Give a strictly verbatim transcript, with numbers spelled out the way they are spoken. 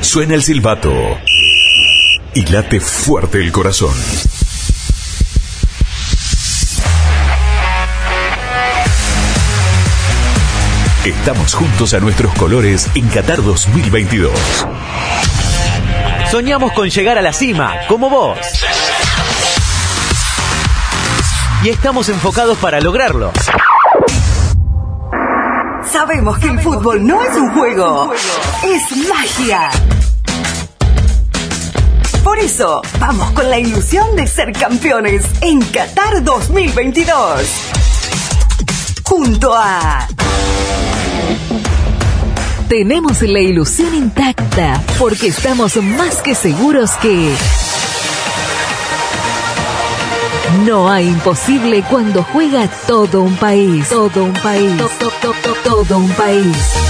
Suena el silbato y late fuerte el corazón. Estamos juntos a nuestros colores en Qatar dos mil veintidós. Soñamos con llegar a la cima, como vos. Y estamos enfocados para lograrlo. Sabemos que el fútbol no es un juego, es magia. Por eso, vamos con la ilusión de ser campeones en Qatar dos mil veintidós. Junto a... Tenemos la ilusión intacta porque estamos más que seguros que... No hay imposible cuando juega todo un país. Todo un país. Todo, todo, todo un país.